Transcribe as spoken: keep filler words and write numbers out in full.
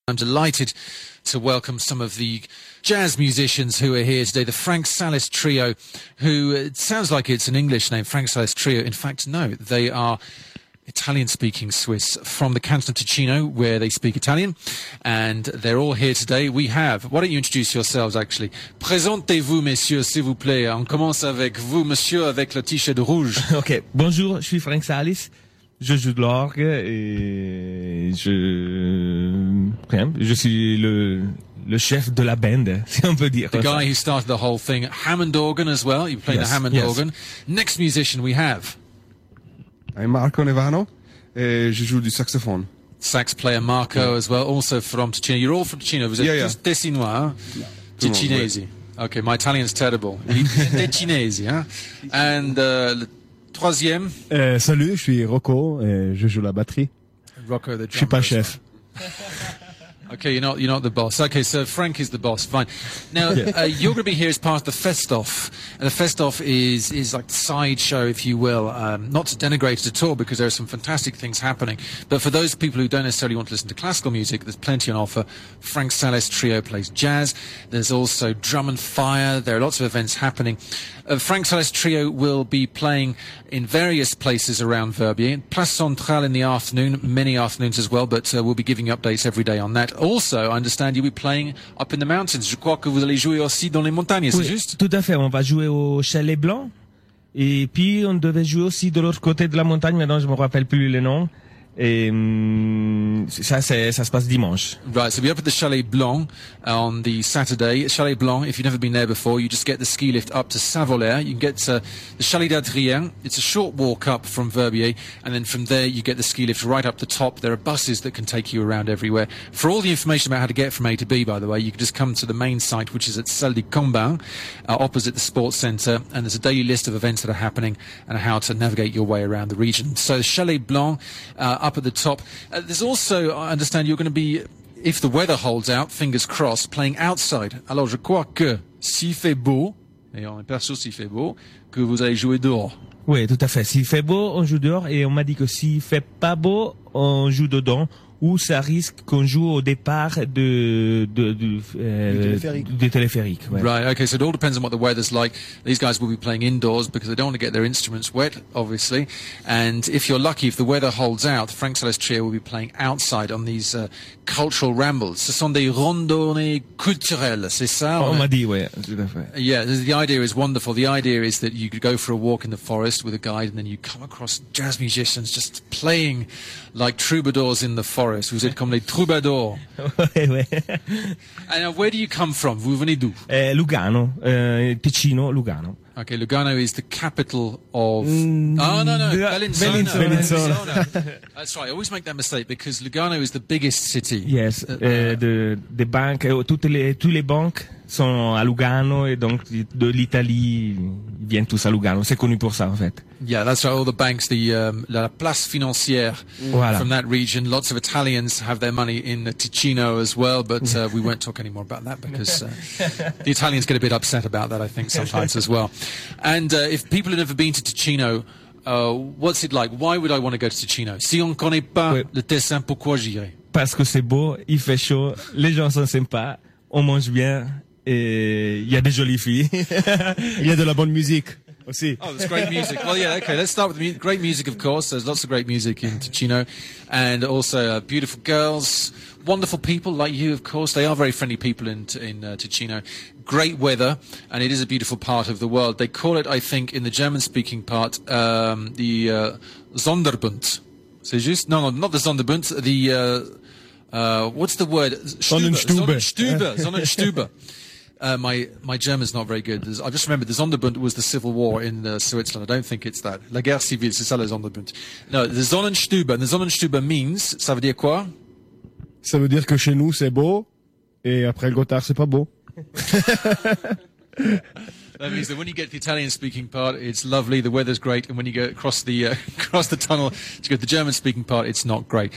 I'm delighted to welcome some of the jazz musicians who are here today, the Frank Salis Trio, who it sounds like it's an English name, Frank Salis Trio. In fact, no, they are Italian-speaking Swiss from the canton of Ticino, where they speak Italian, and they're all here today. We have, why don't you introduce yourselves, actually? Présentez-vous, messieurs, s'il vous plaît. On commence avec vous, monsieur, avec le t-shirt rouge. Ok, bonjour, je suis Frank Salis. Je joue de l'orgue et je, je suis le, le chef de la band, si on peut dire. The guy who started the whole thing. Hammond organ as well. You play yes, the Hammond yes. organ. Next musician we have. I'm Marco Nevano et je joue du saxophone. Sax player Marco yeah. as well, also from Ticino. You're all from Ticino. Was it yeah, yeah. just Tessinois? Yeah. Ticinesi. Okay, my Italian's terrible. Ticinesi, huh? And uh, le troisième. Euh, salut, je suis Rocco et je joue la batterie. Rocco, the drummer. Je suis pas chef. Okay, you're not you're not the boss. Okay, so Frank is the boss. Fine. Now yeah. uh, you're going to be here as part of the Festoff, and the Festoff is is like sideshow, if you will. Um, not to denigrate it at all, because there are some fantastic things happening. But for those people who don't necessarily want to listen to classical music, there's plenty on offer. Frank Salis Trio plays jazz. There's also drum and fire. There are lots of events happening. Uh, Frank Salis Trio will be playing in various places around Verbier. Place Centrale in the afternoon, many afternoons as well, but uh, we'll be giving you updates every day on that. Also, I understand you'll be playing up in the mountains. Je crois que vous allez jouer aussi dans les montagnes, c'est oui, juste? Tout à fait, on va jouer au Chalet Blanc. Et puis, on devait jouer aussi de l'autre côté de la montagne, maintenant je me rappelle plus le nom. Et um, ça, ça se passe dimanche. Right, so we're up at the Chalet Blanc on the Saturday. Chalet Blanc, if you've never been there before, you just get the ski lift up to Saint-Volaire. You can get uh, the Chalet d'Adrien. It's a short walk up from Verbier, and then from there you get the ski lift right up the top. There are buses that can take you around everywhere. For all the information about how to get from A to B, by the way, you can just come to the main site, which is at Salle du Combin, uh, opposite the sports centre, and there's a daily list of events that are happening and how to navigate your way around the region. So Chalet Blanc, uh, up at the top. Uh, there's also, I understand, you're going to be, if the weather holds out, fingers crossed, playing outside. Alors, je crois que s'il fait beau, et on est pas sûr s'il fait beau, que vous allez jouer dehors. Oui, tout à fait. S'il fait beau, on joue dehors, et on m'a dit que s'il fait pas beau, on joue dedans, ou ça risque qu'on joue au départ de, de, de, euh, du téléphérique. Du téléphérique ouais. Right, okay, so it all depends on what the weather's like. These guys will be playing indoors because they don't want to get their instruments wet, obviously. And if you're lucky, if the weather holds out, the Frank Salis Trio will be playing outside on these uh, cultural rambles. Ce sont des randonnées culturelles, c'est ça? On m'a dit, oui, tout à fait. Yeah, the idea is wonderful. The idea is that you could go for a walk in the forest with a guide, and then you come across jazz musicians just playing like troubadours in the forest. Vous êtes comme les troubadours. Ouais, ouais. And uh, where do you come from? Vous venez d'où? Eh, Lugano, eh, Ticino, Lugano. Okay, Lugano is the capital of... Mm, oh, no, no, Bellinzona. Bellinzona. Bellinzona. That's right, I always make that mistake because Lugano is the biggest city. Yes, uh, uh, the, the bank, uh, toutes les, tous les banques sont à Lugano et donc de l'Italie, ils viennent tous à Lugano. C'est connu pour ça, en fait. Yeah, that's right, all the banks, the um, la place financière voilà. From that region. Lots of Italians have their money in Ticino as well, but uh, we won't talk any more about that because uh, the Italians get a bit upset about that, I think, sometimes as well. And uh, if people have never been to Ticino, uh, what's it like? Why would I want to go to Ticino? Si on ne connaît pas oui. Le Tessin, pourquoi j'irai? Parce que c'est beau, il fait chaud, les gens sont sympas, on mange bien et il y a des jolies filles. Il y a de la bonne musique. aussi. Oh, there's great music. Well, yeah, okay, let's start with the mu- great music, of course. There's lots of great music in Ticino, and also uh, beautiful girls, wonderful people like you, of course. They are very friendly people in, in uh, Ticino. Great weather, and it is a beautiful part of the world. They call it, I think, in the German-speaking part, um, the uh, Sonderbund. C'est juste? No, no, not the Sonderbund, the... Uh, Uh, what's the word? Sonnenstube. Sonnenstube. Sonnenstube. Uh, my my German's not very good. There's, I just remembered the Sonderbund was the civil war in uh, Switzerland. I don't think it's that. La guerre civile, c'est ça le Sonderbund. No, the Sonnenstube. And the Sonnenstube means, ça veut dire quoi? Ça veut dire que chez nous c'est beau et après le Gothard c'est pas beau. That means that when you get the Italian-speaking part, it's lovely, the weather's great, and when you go across the uh, across the tunnel to go to the German-speaking part, it's not great.